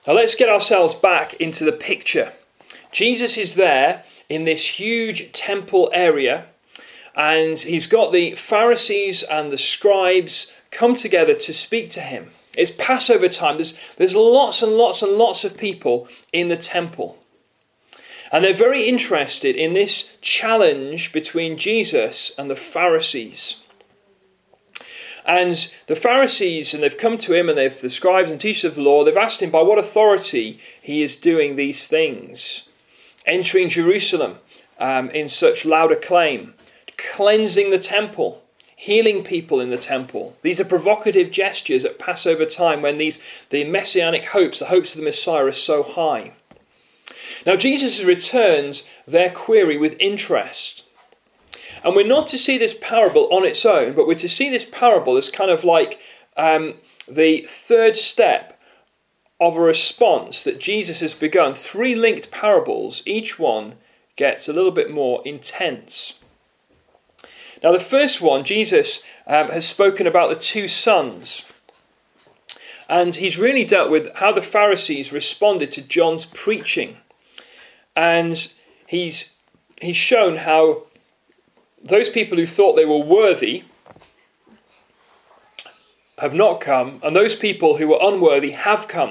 Now let's get ourselves back into the picture. Jesus is there in this huge temple area, and he's got the Pharisees and the scribes come together to speak to him. It's Passover time. There's lots and lots and lots of people in the temple. And they're very interested in this challenge between Jesus and the Pharisees. And the Pharisees, and they've come to him, and the scribes and teachers of the law, they've asked him by what authority he is doing these things. Entering Jerusalem in such loud acclaim, cleansing the temple, healing people in the temple. These are provocative gestures at Passover time when the messianic hopes, the hopes of the Messiah, are so high. Now Jesus returns their query with interest. And we're not to see this parable on its own, but we're to see this parable as kind of like the third step of a response that Jesus has begun. 3 linked parables, each one gets a little bit more intense. Now the first one, Jesus has spoken about the 2 sons. And he's really dealt with how the Pharisees responded to John's preaching. And he's shown how those people who thought they were worthy have not come, and those people who were unworthy have come.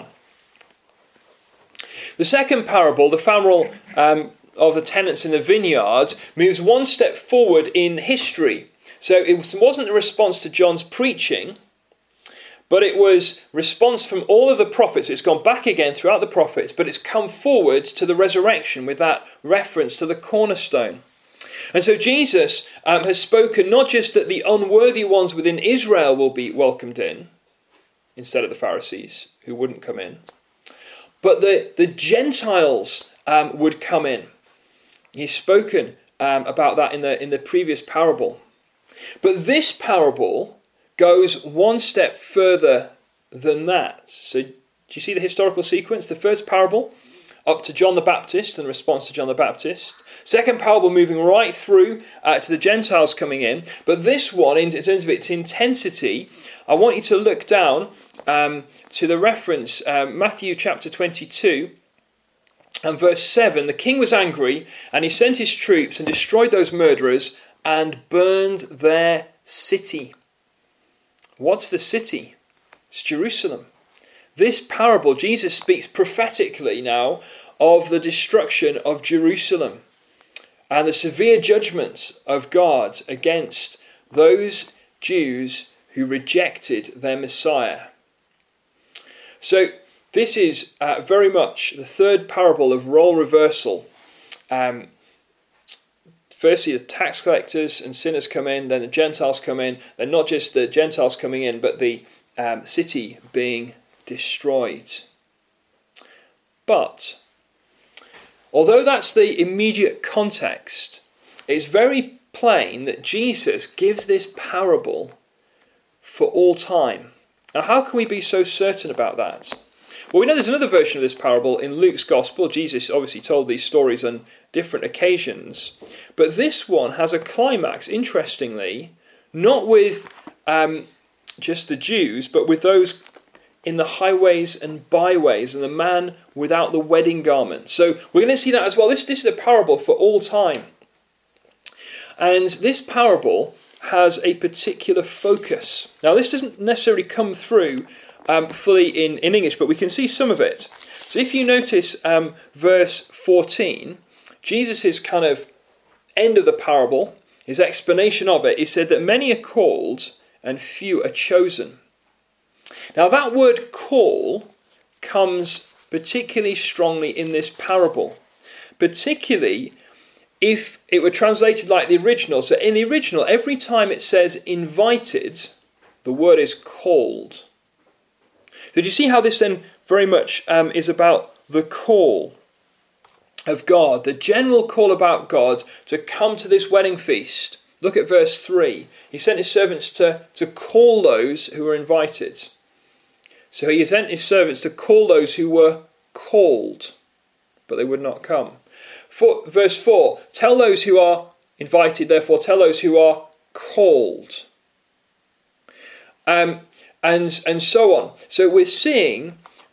The second parable, the parable of the tenants in the vineyard, moves one step forward in history. So it wasn't a response to John's preaching, but it was response from all of the prophets. It's gone back again throughout the prophets, but it's come forward to the resurrection with that reference to the cornerstone. And so Jesus has spoken not just that the unworthy ones within Israel will be welcomed in, instead of the Pharisees who wouldn't come in, but the Gentiles would come in. He's spoken about that in the previous parable. But this parable goes one step further than that. So do you see the historical sequence? The first parable up to John the Baptist and response to John the Baptist. Second parable moving right through to the Gentiles coming in. But this one, in terms of its intensity, I want you to look down to the reference, Matthew chapter 22 and verse 7. The king was angry, and he sent his troops and destroyed those murderers and burned their city. What's the city? It's Jerusalem. This parable, Jesus speaks prophetically now of the destruction of Jerusalem and the severe judgments of God against those Jews who rejected their Messiah. So this is very much the third parable of role reversal. Firstly, the tax collectors and sinners come in, then the Gentiles come in. Then not just the Gentiles coming in, but the city being destroyed. But although that's the immediate context, it's very plain that Jesus gives this parable for all time. Now, how can we be so certain about that? Well, we know there's another version of this parable in Luke's Gospel. Jesus obviously told these stories on different occasions. But this one has a climax, interestingly, not with just the Jews, but with those in the highways and byways and the man without the wedding garment. So we're going to see that as well. This is a parable for all time. And this parable has a particular focus. Now, this doesn't necessarily come through fully in English, but we can see some of it. So if you notice verse 14, Jesus' kind of end of the parable, his explanation of it, he said that many are called and few are chosen. Now that word call comes particularly strongly in this parable, particularly if it were translated like the original. So in the original, every time it says invited, the word is called. So do you see how this then very much is about the call of God, the general call about God to come to this wedding feast? Look at verse 3. He sent his servants to call those who were invited. So he sent his servants to call those who were called, but they would not come. Verse 4, tell those who are invited, therefore tell those who are called. And so on. So we're seeing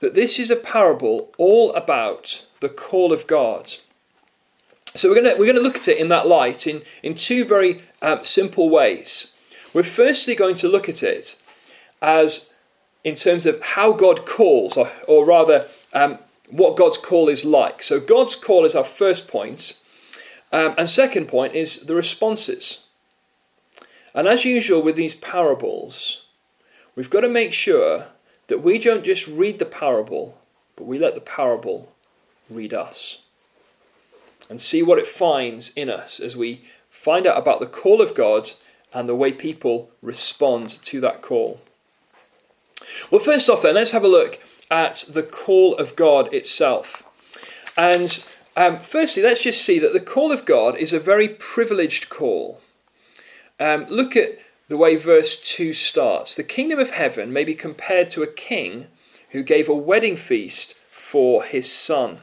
that this is a parable all about the call of God. So we're going to look at it in that light in two very simple ways. We're firstly going to look at it as in terms of how God calls, or rather what God's call is like. So God's call is our first point. And second point is the responses. And as usual with these parables, we've got to make sure that we don't just read the parable, but we let the parable read us. And see what it finds in us as we find out about the call of God and the way people respond to that call. Well, first off then, let's have a look at the call of God itself. And firstly, let's just see that the call of God is a very privileged call. Look at the way verse 2 starts. The kingdom of heaven may be compared to a king who gave a wedding feast for his son,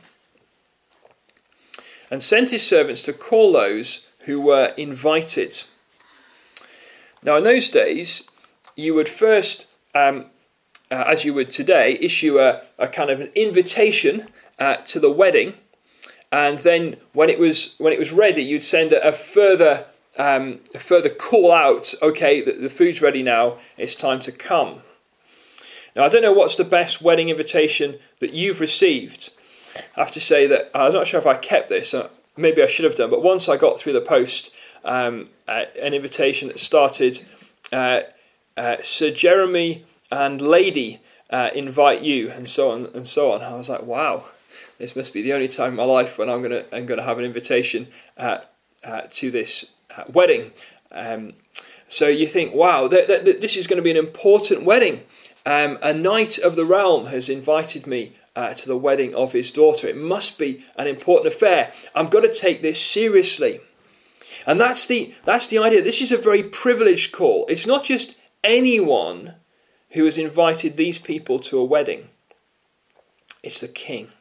and sent his servants to call those who were invited. Now, in those days, you would first, as you would today, issue a kind of an invitation to the wedding, and then when it was ready, you'd send a further call out. Okay, the food's ready now. It's time to come. Now, I don't know what's the best wedding invitation that you've received. I have to say that I'm not sure if I kept this. Maybe I should have done. But once I got through the post an invitation that started, Sir Jeremy and Lady invite you, and so on and so on. I was like, wow, this must be the only time in my life when I'm gonna have an invitation to this wedding. So you think, wow, this is going to be an important wedding. A knight of the realm has invited me to the wedding of his daughter. It must be an important affair. I'm going to take this seriously. And that's the idea. This is a very privileged call. It's not just anyone who has invited these people to a wedding. It's the king.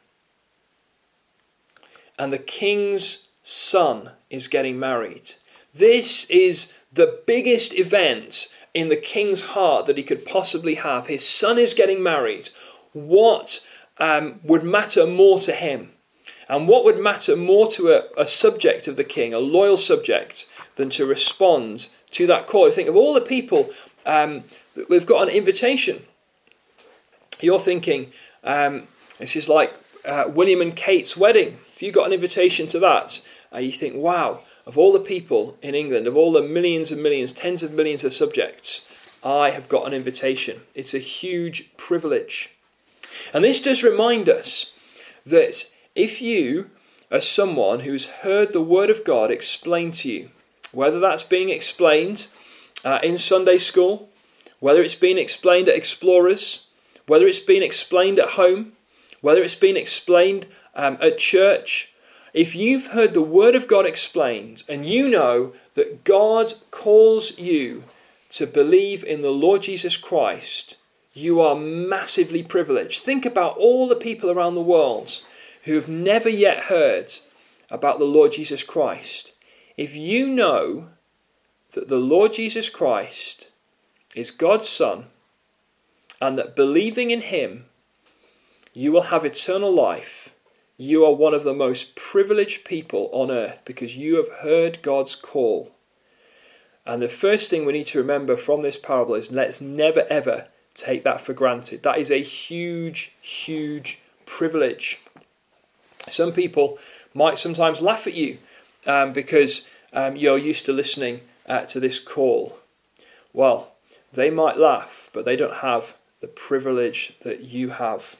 And the king's son is getting married. This is the biggest event in the king's heart that he could possibly have. His son is getting married. What would matter more to him? And what would matter more to a subject of the king, a loyal subject, than to respond to that call? You think of all the people we've got an invitation. You're thinking, this is like William and Kate's wedding. If you got an invitation to that, you think, wow, of all the people in England, of all the millions and millions, tens of millions of subjects, I have got an invitation. It's a huge privilege. And this does remind us that if you are someone who's heard the Word of God explained to you, whether that's being explained in Sunday school, whether it's being explained at Explorers, whether it's being explained at home, whether it's being explained at church, if you've heard the Word of God explained and you know that God calls you to believe in the Lord Jesus Christ, you are massively privileged. Think about all the people around the world who have never yet heard about the Lord Jesus Christ. If you know that the Lord Jesus Christ is God's Son and that believing in Him, you will have eternal life, you are one of the most privileged people on earth because you have heard God's call. And the first thing we need to remember from this parable is let's never ever take that for granted. That is a huge, huge privilege. Some people might sometimes laugh at you because you're used to listening to this call. Well, they might laugh, but they don't have the privilege that you have.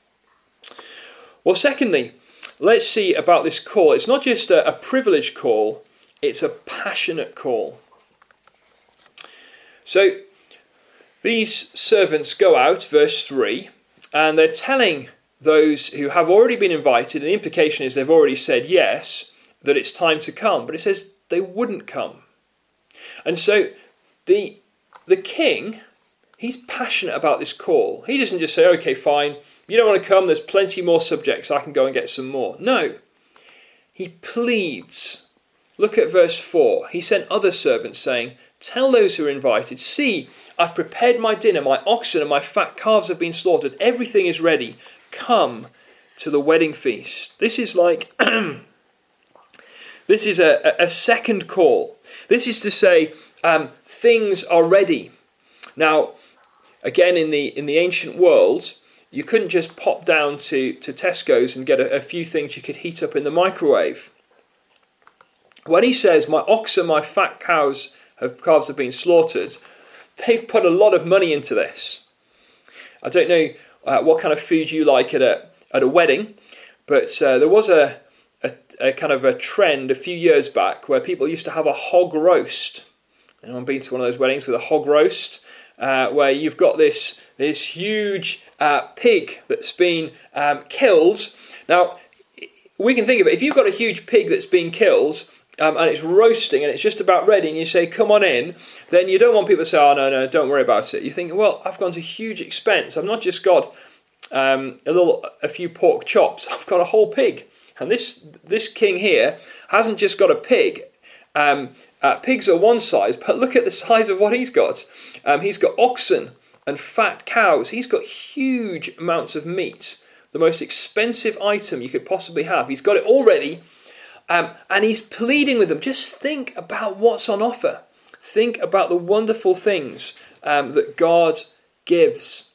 Well, secondly, let's see about this call. It's not just a privileged call, it's a passionate call. So, these servants go out, verse 3, and they're telling those who have already been invited, and the implication is they've already said yes, that it's time to come. But it says they wouldn't come. And so, the king, he's passionate about this call. He doesn't just say, okay, fine, you don't want to come, there's plenty more subjects, I can go and get some more. No, he pleads. Look at verse 4. He sent other servants saying, tell those who are invited, see, I've prepared my dinner. My oxen and my fat calves have been slaughtered. Everything is ready. Come to the wedding feast. This is like, this is a second call. This is to say, things are ready. Now, again, in the ancient world, you couldn't just pop down to Tesco's and get a few things you could heat up in the microwave. When he says, my oxen, my fat calves have been slaughtered, they've put a lot of money into this. I don't know what kind of food you like at a wedding, but there was a kind of a trend a few years back where people used to have a hog roast. And I've been to one of those weddings with a hog roast, where you've got this huge pig that's been killed. Now, we can think of it. If you've got a huge pig that's been killed, and it's roasting and it's just about ready, and you say, come on in, then you don't want people to say, oh, no, don't worry about it. You think, well, I've gone to huge expense. I've not just got a few pork chops. I've got a whole pig. And this king here hasn't just got a pig. Pigs are one size, but look at the size of what he's got. He's got oxen and fat cows. He's got huge amounts of meat, the most expensive item you could possibly have. He's got it all ready, and he's pleading with them. Just think about what's on offer. Think about the wonderful things that God gives.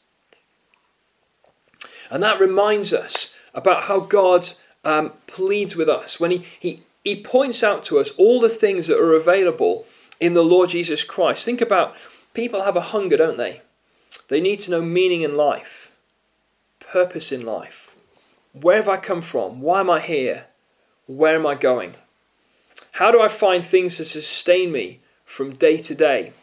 And that reminds us about how God pleads with us when he points out to us all the things that are available in the Lord Jesus Christ. Think about, people have a hunger, don't they? They need to know meaning in life, purpose in life. Where have I come from? Why am I here? Where am I going? How do I find things to sustain me from day to day?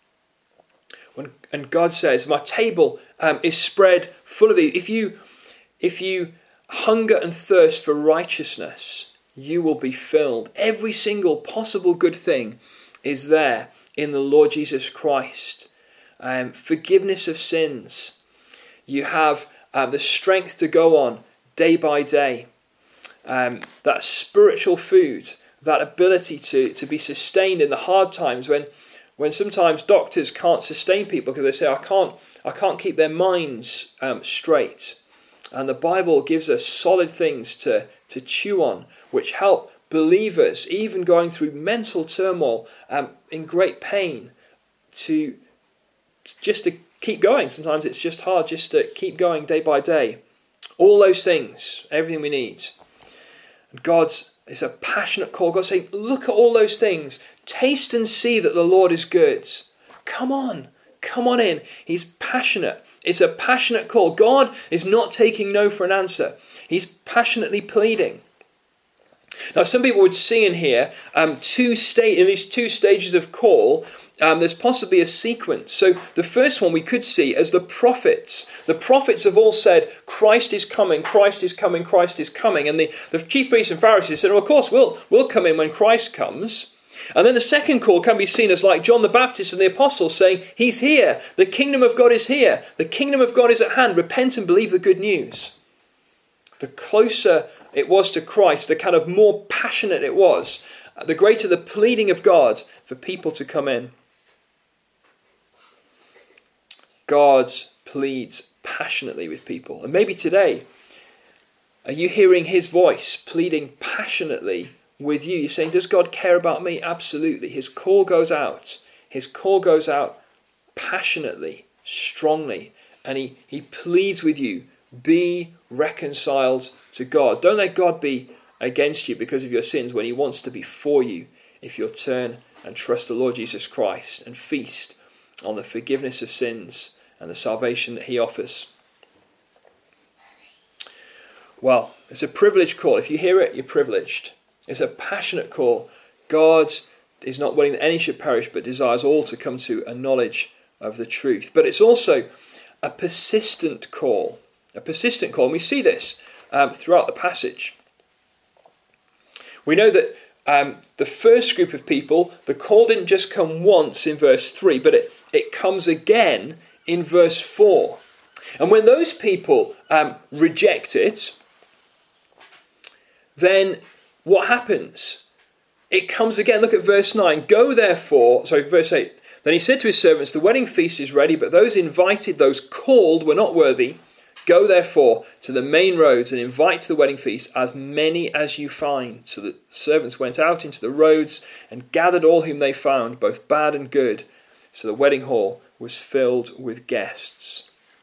And God says, my table is spread full of these. If you hunger and thirst for righteousness, you will be filled. Every single possible good thing is there in the Lord Jesus Christ. Forgiveness of sins. You have the strength to go on day by day. That spiritual food, that ability to be sustained in the hard times when sometimes doctors can't sustain people because they say, I can't keep their minds straight. And the Bible gives us solid things to chew on, which help believers, even going through mental turmoil, in great pain, to keep going. Sometimes it's just hard just to keep going day by day. All those things, everything we need. And it's a passionate call. God's saying, look at all those things. Taste and see that the Lord is good. Come on in. He's passionate. It's a passionate call. God is not taking no for an answer. He's passionately pleading. Now, some people would see in here in these two stages of call, there's possibly a sequence. So the first one we could see as the prophets. The prophets have all said, Christ is coming, Christ is coming, Christ is coming. And the chief priests and Pharisees said, well, of course, we'll come in when Christ comes. And then the second call can be seen as like John the Baptist and the apostles saying, he's here. The kingdom of God is here. The kingdom of God is at hand. Repent and believe the good news. The closer it was to Christ, the kind of more passionate it was, the greater the pleading of God for people to come in. God pleads passionately with people. And maybe today, are you hearing his voice pleading passionately with you? You're saying, does God care about me? Absolutely. His call goes out. His call goes out passionately, strongly. And he pleads with you, be reconciled to God. Don't let God be against you because of your sins when he wants to be for you if you'll turn and trust the Lord Jesus Christ and feast on the forgiveness of sins and the salvation that he offers. Well, it's a privileged call. If you hear it, you're privileged. It's a passionate call. God is not willing that any should perish, but desires all to come to a knowledge of the truth. But it's also a persistent call. A persistent call. And we see this throughout the passage. We know that the first group of people, the call didn't just come once in verse 3, but it comes again in verse 4. And when those people reject it, then what happens? It comes again. Look at verse 9. Verse 8. Then he said to his servants, the wedding feast is ready, but those invited, those called, were not worthy. Go therefore to the main roads and invite to the wedding feast as many as you find. So the servants went out into the roads and gathered all whom they found, both bad and good. So the wedding hall was filled with guests.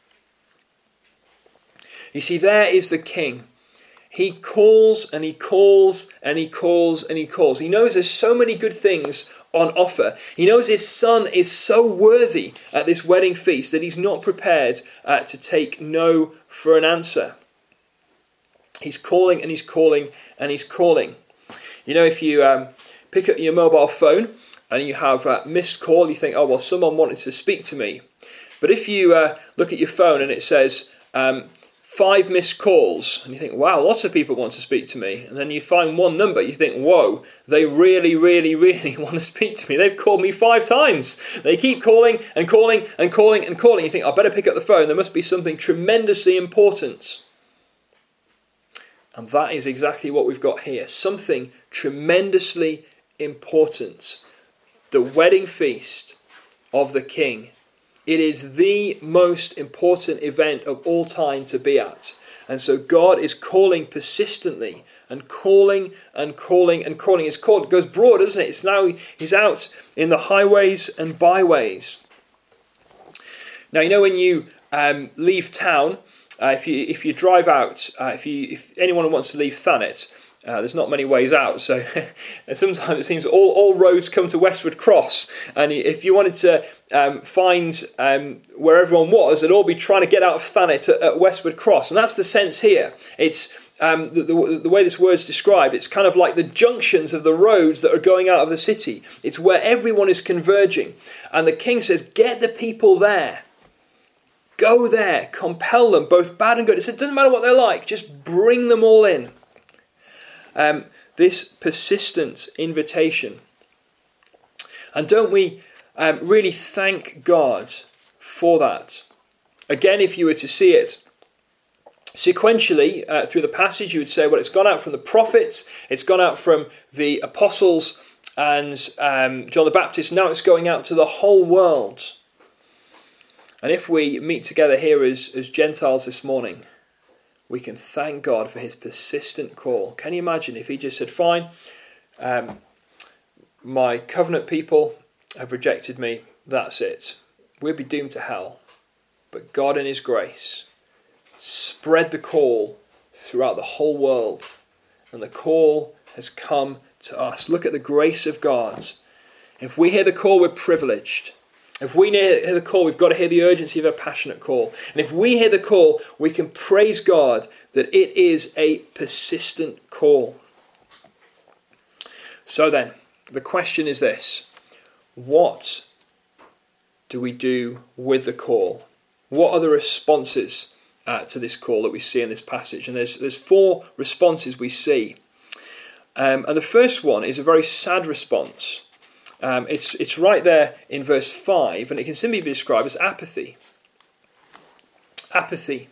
You see, there is the king. He calls and he calls and he calls and he calls. He knows there's so many good things on offer. He knows his son is so worthy at this wedding feast that he's not prepared to take no for an answer. He's calling and he's calling and he's calling. You know, if you pick up your mobile phone and you have a missed call, you think, oh, well, someone wanted to speak to me. But if you look at your phone and it says 5 missed calls, and you think, wow, lots of people want to speak to me. And then you find one number, you think, whoa, they really, really, really want to speak to me. They've called me 5 times. They keep calling and calling and calling and calling. You think, I better pick up the phone. There must be something tremendously important. And that is exactly what we've got here. Something tremendously important. The wedding feast of the King. It is the most important event of all time to be at. And so God is calling persistently and calling and calling and calling. It goes broad, doesn't it? It's now he's out in the highways and byways. Now, you know, when you leave town, if you drive out, if anyone wants to leave Thanet, there's not many ways out, so sometimes it seems all roads come to Westward Cross, and if you wanted to find where everyone was, they'd all be trying to get out of Thanet at Westward Cross, and that's the sense here. It's the way this word's described, it's kind of like the junctions of the roads that are going out of the city. It's where everyone is converging, and the king says, get the people there. Go there, compel them, both bad and good. It doesn't matter what they're like, just bring them all in. This persistent invitation. And don't we really thank God for that? Again, if you were to see it sequentially through the passage, you would say, well, it's gone out from the prophets, it's gone out from the apostles and John the Baptist, now it's going out to the whole world. And if we meet together here as Gentiles this morning, we can thank God for his persistent call. Can you imagine if he just said, fine, my covenant people have rejected me, that's it. We'd be doomed to hell. But God in his grace spread the call throughout the whole world. And the call has come to us. Look at the grace of God. If we hear the call, we're privileged. If we hear the call, we've got to hear the urgency of a passionate call. And if we hear the call, we can praise God that it is a persistent call. So then, the question is this. What do we do with the call? What are the responses to this call that we see in this passage? And there's 4 responses we see. And the first one is a very sad response. It's right there in verse 5, and it can simply be described as apathy. Apathy.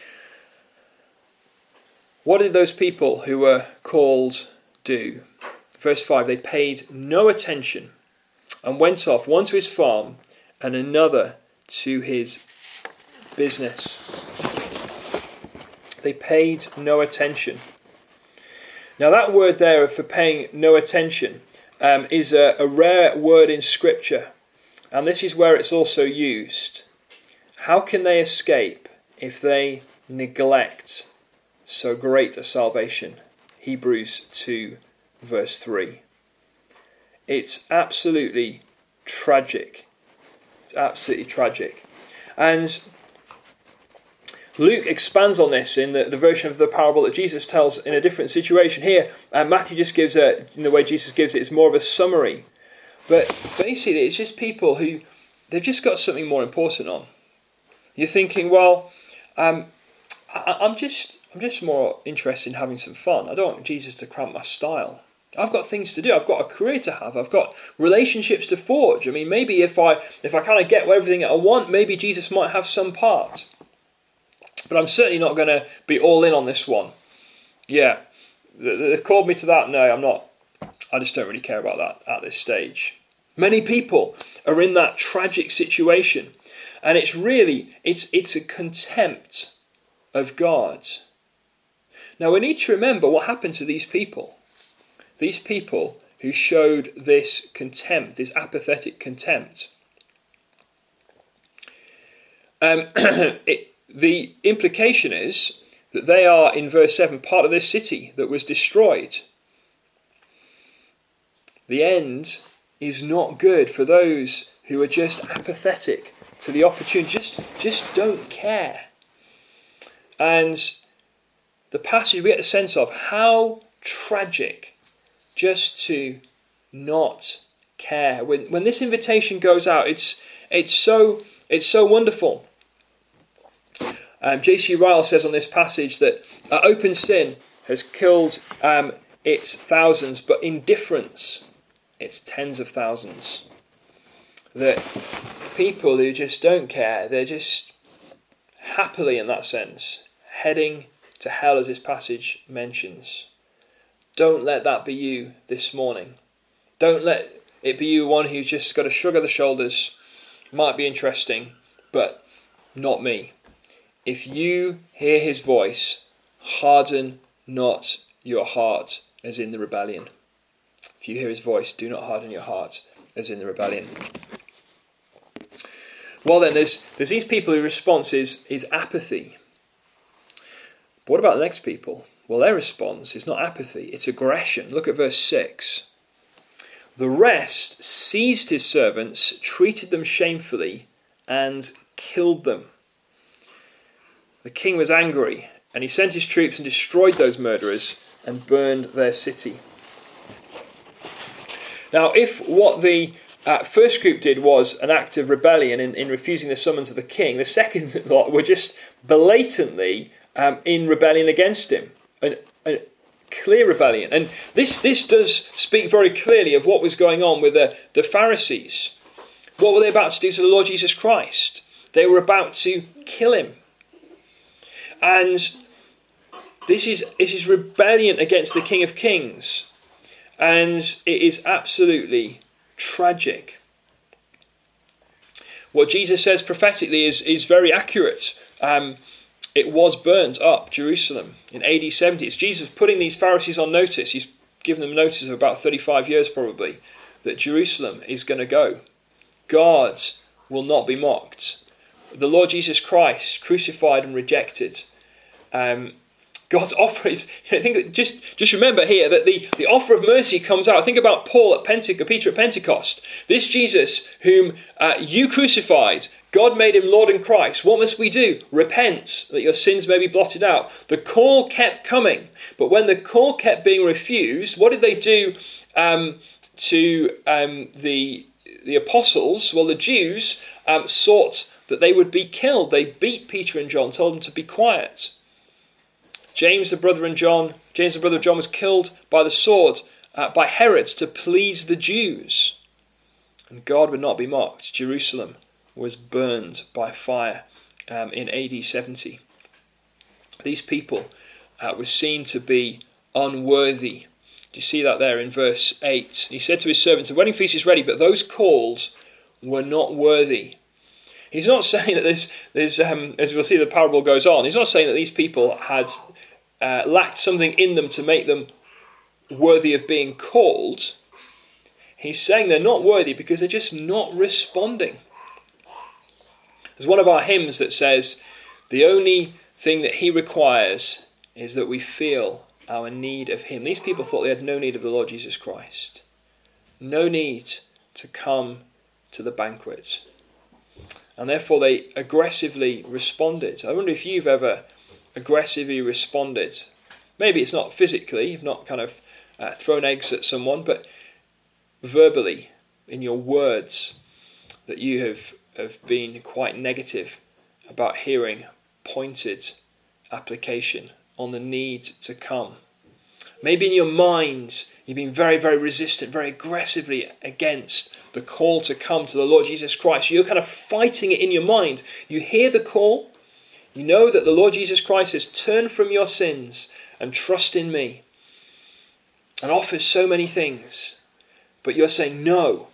What did those people who were called do? Verse 5, they paid no attention and went off, one to his farm and another to his business. They paid no attention. Now that word there for paying no attention is a rare word in Scripture, and this is where it's also used. How can they escape if they neglect so great a salvation? Hebrews 2 verse 3. It's absolutely tragic. It's absolutely tragic. And Luke expands on this in the version of the parable that Jesus tells in a different situation. Here, Matthew just gives in the way Jesus gives it, it's more of a summary. But basically, it's just people who, they've just got something more important on. You're thinking, well, I'm just more interested in having some fun. I don't want Jesus to cramp my style. I've got things to do. I've got a career to have. I've got relationships to forge. I mean, maybe if I kind of get everything that I want, maybe Jesus might have some part. But I'm certainly not going to be all in on this one. Yeah, they've called me to that. No, I'm not. I just don't really care about that at this stage. Many people are in that tragic situation, and it's a contempt of God. Now we need to remember what happened to these people. These people who showed this contempt, this apathetic contempt. The implication is that they are, in verse 7, part of this city that was destroyed. The end is not good for those who are just apathetic to the opportunity, just don't care. And the passage, we get a sense of how tragic just to not care. When this invitation goes out, it's so wonderful. J.C. Ryle says on this passage that open sin has killed its thousands, but indifference its tens of thousands. That people who just don't care, they're just happily, in that sense, heading to hell, as this passage mentions. Don't let that be you this morning. Don't let it be you, one who's just got a shrug of the shoulders. Might be interesting, but not me. If you hear his voice, harden not your heart as in the rebellion. If you hear his voice, do not harden your heart as in the rebellion. Well then, there's these people whose response is apathy. But what about the next people? Well, their response is not apathy, it's aggression. Look at verse 6. The rest seized his servants, treated them shamefully, and killed them. The king was angry, and he sent his troops and destroyed those murderers and burned their city. Now, if what the first group did was an act of rebellion in refusing the summons of the king, the second lot were just blatantly in rebellion against him. A clear rebellion. And this does speak very clearly of what was going on with the Pharisees. What were they about to do to the Lord Jesus Christ? They were about to kill him. And this is rebellion against the King of Kings. And it is absolutely tragic. What Jesus says prophetically is very accurate. It was burnt up, Jerusalem, in AD 70. It's Jesus putting these Pharisees on notice. He's given them notice of about 35 years probably, that Jerusalem is going to go. God will not be mocked. The Lord Jesus Christ, crucified and rejected. God's offer is, just remember here that the offer of mercy comes out. Think about Paul at Peter at Pentecost. This Jesus whom you crucified, God made him Lord in Christ. What must we do? Repent, that your sins may be blotted out. The call kept coming, but when the call kept being refused, what did they do to the apostles? Well, the Jews sought that they would be killed. They beat Peter and John, told them to be quiet. James, the brother of John, was killed by the sword by Herod to please the Jews. And God would not be mocked. Jerusalem was burned by fire in AD 70. These people were seen to be unworthy. Do you see that there in verse 8? He said to his servants, the wedding feast is ready, but those called were not worthy. He's not saying that there's as we'll see the parable goes on, he's not saying that these people had lacked something in them to make them worthy of being called. He's saying they're not worthy because they're just not responding. There's one of our hymns that says, the only thing that he requires is that we feel our need of him. These people thought they had no need of the Lord Jesus Christ. No need to come to the banquet. And therefore they aggressively responded. I wonder if you've ever aggressively responded. Maybe it's not physically, you've not kind of thrown eggs at someone, but verbally, in your words, that you have been quite negative about hearing pointed application on the need to come. Maybe in your mind, you've been very, very resistant, very aggressively against the call to come to the Lord Jesus Christ. You're kind of fighting it in your mind. You hear the call. You know that the Lord Jesus Christ has turned from your sins and trust in me and offers so many things. But you're saying, no,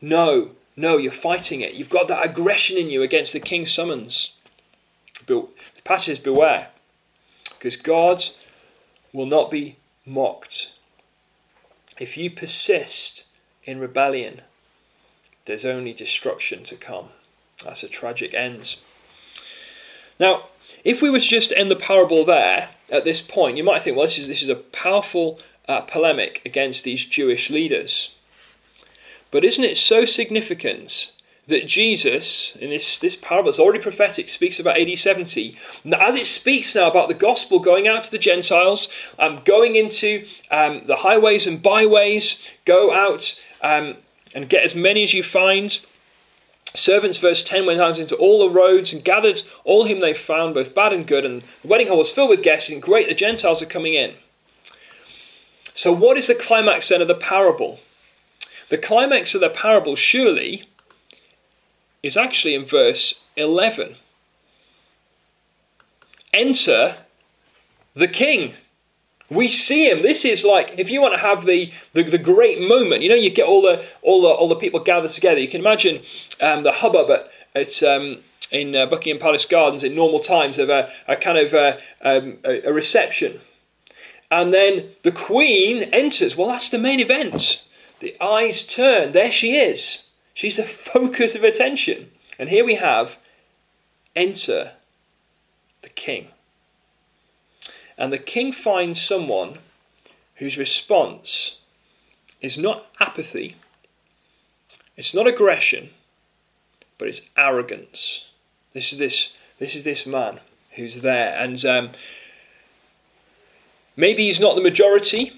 No, you're fighting it. You've got that aggression in you against the king's summons. The passage says, beware, because God will not be mocked. If you persist in rebellion, there's only destruction to come. That's a tragic end. Now, if we were to just end the parable there, at this point, you might think, well, this is a powerful polemic against these Jewish leaders. But isn't it so significant that Jesus, in this parable, it's already prophetic, speaks about AD 70. As it speaks now about the gospel going out to the Gentiles, going into the highways and byways, go out and get as many as you find. Servants, verse 10, went out into all the roads and gathered all whom they found, both bad and good, and the wedding hall was filled with guests, and great, the Gentiles are coming in. So what is the climax then of the parable? The climax of the parable, surely, is actually in verse 11. Enter the king. We see him. This is like, if you want to have the great moment, you get all the people gathered together. You can imagine the hubbub in Buckingham Palace Gardens in normal times of a kind of a reception, and then the Queen enters. Well, that's the main event. The eyes turn. There she is. She's the focus of attention. And here we have, enter the king. And the king finds someone whose response is not apathy, it's not aggression, but it's arrogance. This is this man who's there. And maybe he's not the majority.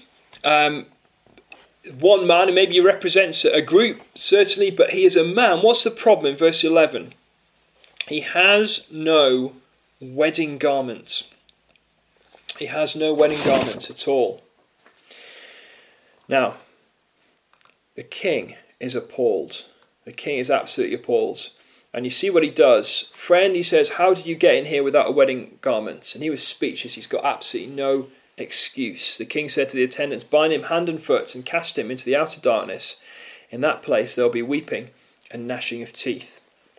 One man, and maybe he represents a group, certainly, but he is a man. What's the problem in verse 11? He has no wedding garment. He has no wedding garments at all. Now, the king is appalled. The king is absolutely appalled. And you see what he does. Friend, he says, how did you get in here without a wedding garment? And he was speechless. He's got absolutely no excuse. The king said to the attendants, bind him hand and foot and cast him into the outer darkness. In that place there'll be weeping and gnashing of teeth.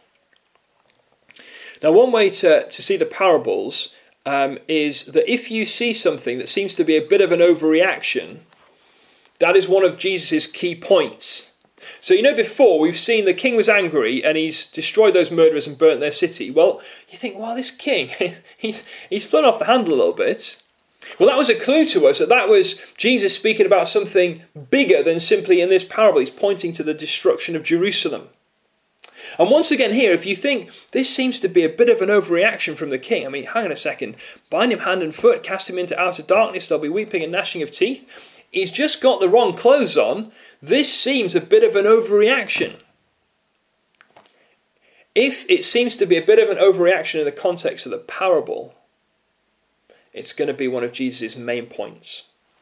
Now, one way to see the parables is that if you see something that seems to be a bit of an overreaction, that is one of Jesus' key points. So before we've seen the king was angry and he's destroyed those murderers and burnt their city. Well, you think, this king, he's flown off the handle a little bit. Well, that was a clue to us that was Jesus speaking about something bigger than simply in this parable. He's pointing to the destruction of Jerusalem. And once again here, if you think this seems to be a bit of an overreaction from the king, hang on a second, bind him hand and foot, cast him into outer darkness, there'll be weeping and gnashing of teeth. He's just got the wrong clothes on. This seems a bit of an overreaction. If it seems to be a bit of an overreaction in the context of the parable, it's going to be one of Jesus' main points.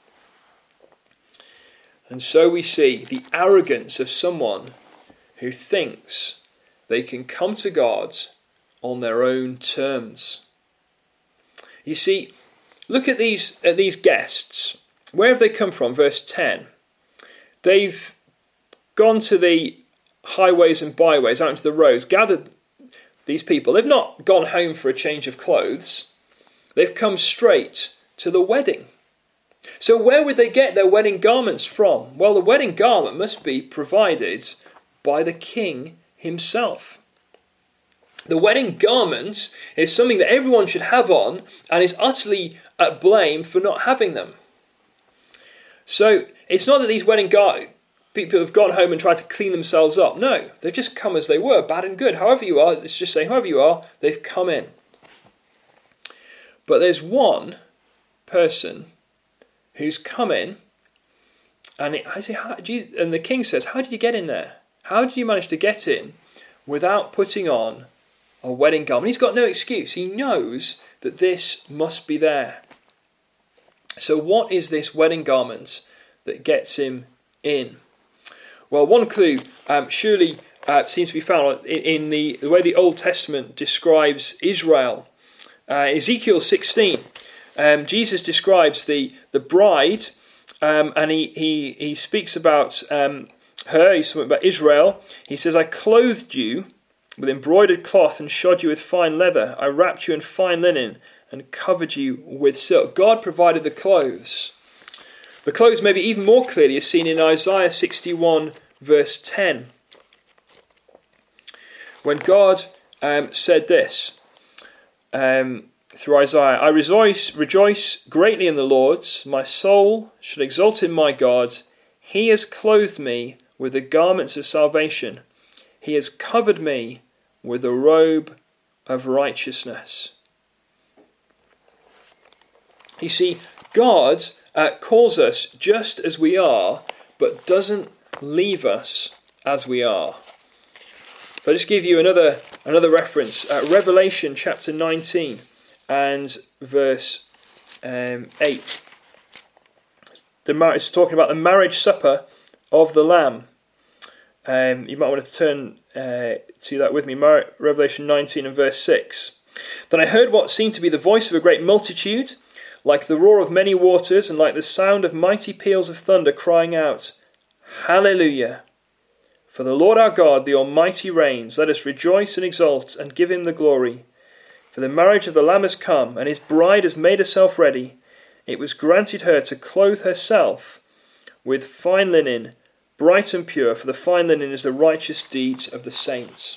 And so we see the arrogance of someone who thinks they can come to God on their own terms. You see, look at these guests. Where have they come from? Verse 10. They've gone to the highways and byways, out into the roads, gathered these people. They've not gone home for a change of clothes. They've come straight to the wedding. So where would they get their wedding garments from? Well, the wedding garment must be provided by the king himself. The wedding garment is something that everyone should have on and is utterly at blame for not having them. So it's not that these people have gone home and tried to clean themselves up. No, they've just come as they were, bad and good. However you are, let's just say however you are, they've come in. But there's one person who's come in, and the king says, how did you get in there? How did you manage to get in without putting on a wedding garment? He's got no excuse. He knows that this must be there. So what is this wedding garment that gets him in? Well, one clue surely seems to be found in the way the Old Testament describes Israel. Ezekiel 16, Jesus describes the bride, and he speaks about her, he's talking about Israel. He says, I clothed you with embroidered cloth and shod you with fine leather. I wrapped you in fine linen and covered you with silk. God provided the clothes. The clothes maybe even more clearly is seen in Isaiah 61 verse 10. When God said this through Isaiah, I rejoice greatly in the Lord. My soul should exult in my God. He has clothed me with the garments of salvation. He has covered me with a robe of righteousness. You see, God calls us just as we are, but doesn't leave us as we are. If I just give you another reference, Revelation chapter 19 and verse 8. It's talking about the marriage supper of the Lamb. You might want to turn to that with me. Revelation 19 and verse 6. Then I heard what seemed to be the voice of a great multitude, like the roar of many waters, and like the sound of mighty peals of thunder, crying out, Hallelujah! For the Lord our God, the Almighty, reigns. Let us rejoice and exult and give him the glory. For the marriage of the Lamb has come, and his bride has made herself ready. It was granted her to clothe herself with fine linen, bright and pure, for the fine linen is the righteous deeds of the saints.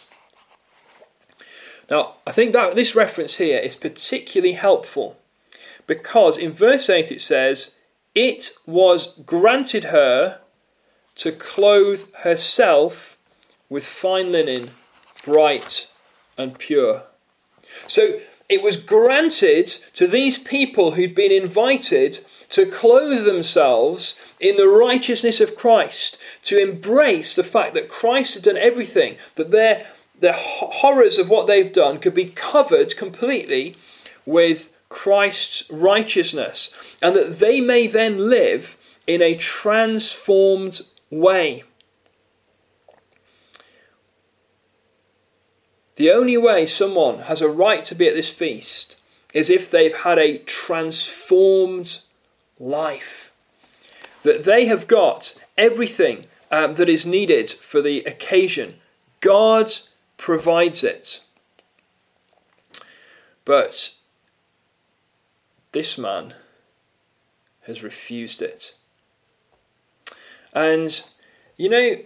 Now, I think that this reference here is particularly helpful, because in verse 8 it says, it was granted her to clothe herself with fine linen, bright and pure. So it was granted to these people who'd been invited to clothe themselves in the righteousness of Christ, to embrace the fact that Christ had done everything, that the horrors of what they've done could be covered completely with Christ's righteousness, and that they may then live in a transformed way. The only way someone has a right to be at this feast is if they've had a transformed life. That they have got everything that is needed for the occasion. God provides it. But this man has refused it. And, you know,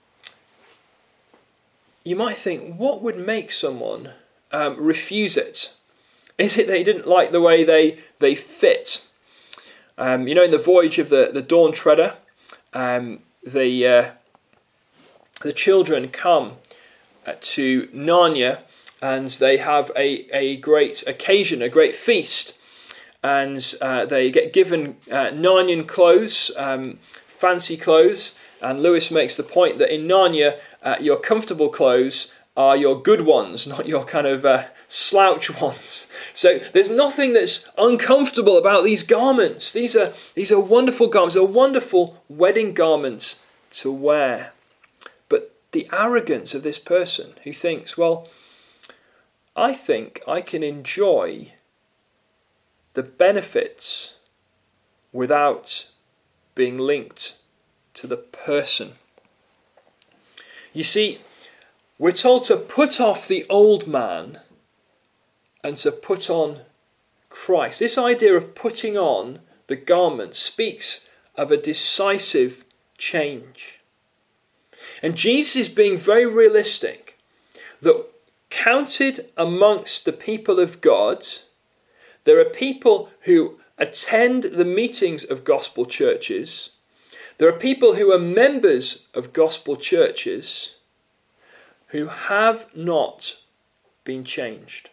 you might think, what would make someone refuse it? Is it they didn't like the way they fit? In the voyage of the Dawn Treader, the children come to Narnia, and they have a great occasion, a great feast, and they get given Narnian clothes, fancy clothes. And Lewis makes the point that in Narnia, your comfortable clothes are your good ones, not your kind of slouch ones. So there's nothing that's uncomfortable about these garments. These are wonderful garments, a wonderful wedding garment to wear. But the arrogance of this person who thinks, well, I think I can enjoy the benefits without being linked to the person. You see, we're told to put off the old man and to put on Christ. This idea of putting on the garment speaks of a decisive change. And Jesus is being very realistic that counted amongst the people of God, there are people who attend the meetings of gospel churches. There are people who are members of gospel churches who have not been changed.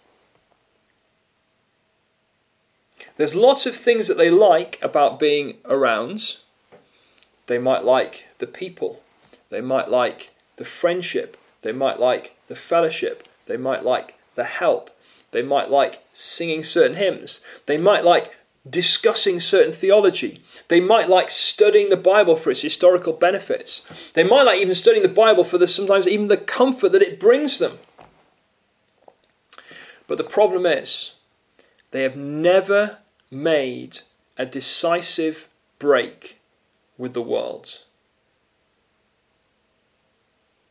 There's lots of things that they like about being around. They might like the people. They might like the friendship. They might like the fellowship. They might like the help. They might like singing certain hymns. They might like discussing certain theology. They might like studying the Bible for its historical benefits. They might like even studying the Bible for sometimes even the comfort that it brings them. But the problem is, they have never made a decisive break with the world.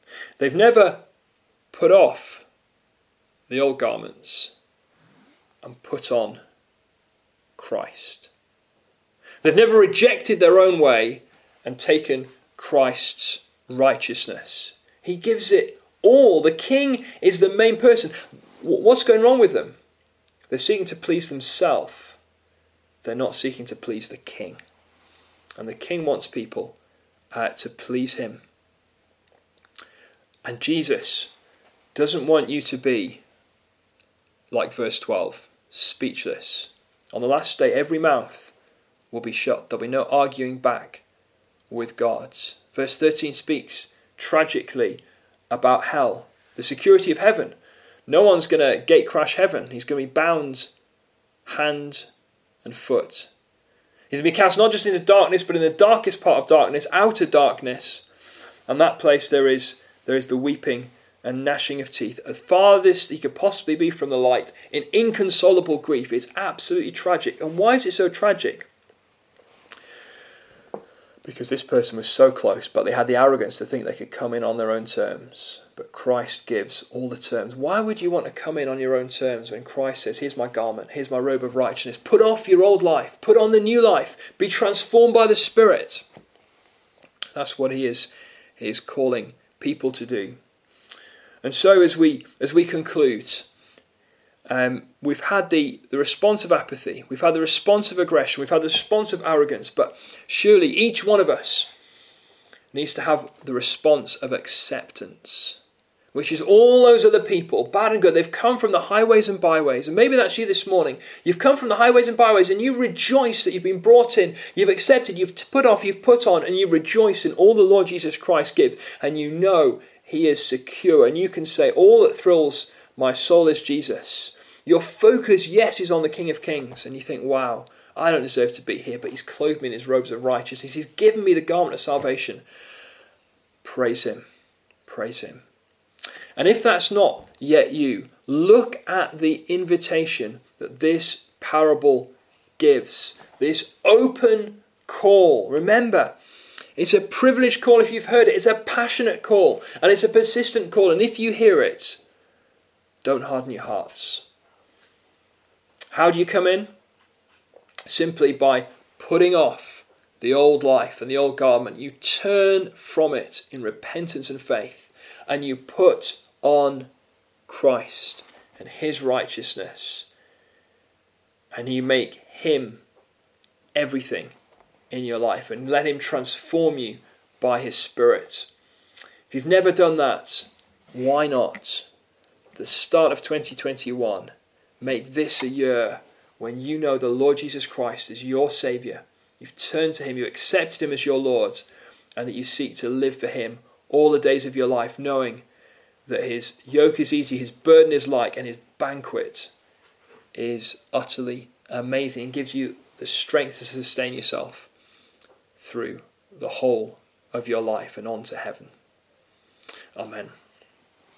They've never put off the old garments and put on Christ. They've never rejected their own way and taken Christ's righteousness. He gives it all. The king is the main person. What's going wrong with them? They're seeking to please themselves. They're not seeking to please the king. And the king wants people to please him. And Jesus doesn't want you to be like verse 12, speechless. On the last day, every mouth will be shut. There'll be no arguing back with God. Verse 13 speaks tragically about hell, the security of heaven. No one's going to gate crash heaven. He's going to be bound hand and foot. He's going to be cast not just into darkness, but in the darkest part of darkness, outer darkness. And that place there is the weeping and gnashing of teeth. As farthest he could possibly be from the light, in inconsolable grief. It's absolutely tragic. And why is it so tragic? Because this person was so close, but they had the arrogance to think they could come in on their own terms. But Christ gives all the terms. Why would you want to come in on your own terms when Christ says, here's my garment, here's my robe of righteousness. Put off your old life, put on the new life, be transformed by the Spirit. That's what he is calling people to do. And so as we conclude, we've had the response of apathy, we've had the response of aggression, we've had the response of arrogance, but surely each one of us needs to have the response of acceptance, which is all those other people, bad and good. They've come from the highways and byways, and maybe that's you this morning. You've come from the highways and byways, and you rejoice that you've been brought in, you've accepted, you've put off, you've put on, and you rejoice in all the Lord Jesus Christ gives, and you know he is secure, and you can say, all that thrills my soul is Jesus. Your focus, yes, is on the King of Kings, and you think, wow, I don't deserve to be here, but he's clothed me in his robes of righteousness. He's given me the garment of salvation. Praise him. Praise him. And if that's not yet you, look at the invitation that this parable gives. This open call. Remember, it's a privileged call if you've heard it. It's a passionate call. And it's a persistent call. And if you hear it, don't harden your hearts. How do you come in? Simply by putting off the old life and the old garment. You turn from it in repentance and faith, and you put on Christ and his righteousness, and you make him everything in your life and let him transform you by his Spirit. If you've never done that, why not? The start of 2021, make this a year when you know the Lord Jesus Christ is your Saviour. You've turned to him, you accepted him as your Lord, and that you seek to live for him all the days of your life, knowing that his yoke is easy, his burden is light, and his banquet is utterly amazing and gives you the strength to sustain yourself through the whole of your life and on to heaven. Amen.